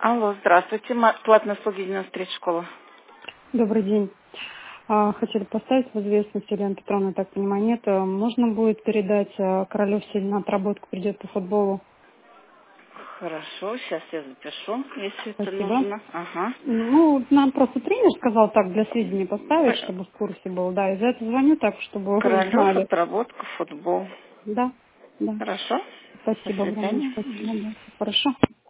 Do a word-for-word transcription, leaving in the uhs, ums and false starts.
Алло, здравствуйте. Ма- Платные услуги девяносто три школа. Добрый день. А, Хотели поставить в известность, Елена Петровна, так понимаю, нет. А, Можно будет передать, а, Королев сегодня на отработку придет по футболу. Хорошо, сейчас я запишу, если это Спасибо. нужно. Ага. Ну, нам просто тренер сказал так для сведения поставить, П- чтобы в курсе был. Да, и за это звоню так, чтобы вы Королев, знали. отработка, футбол. Да, да. Хорошо. До Спасибо огромное. свидания. Спасибо, да. Хорошо.